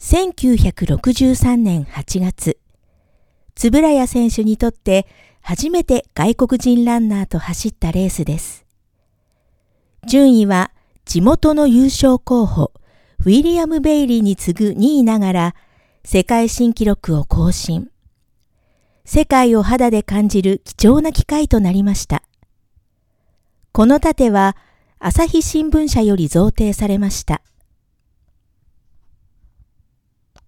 1963年8月、円谷選手にとって初めて外国人ランナーと走ったレースです。順位は地元の優勝候補、ウィリアム・ベイリーに次ぐ2位ながら、世界新記録を更新。世界を肌で感じる貴重な機会となりました。この盾は朝日新聞社より贈呈されました。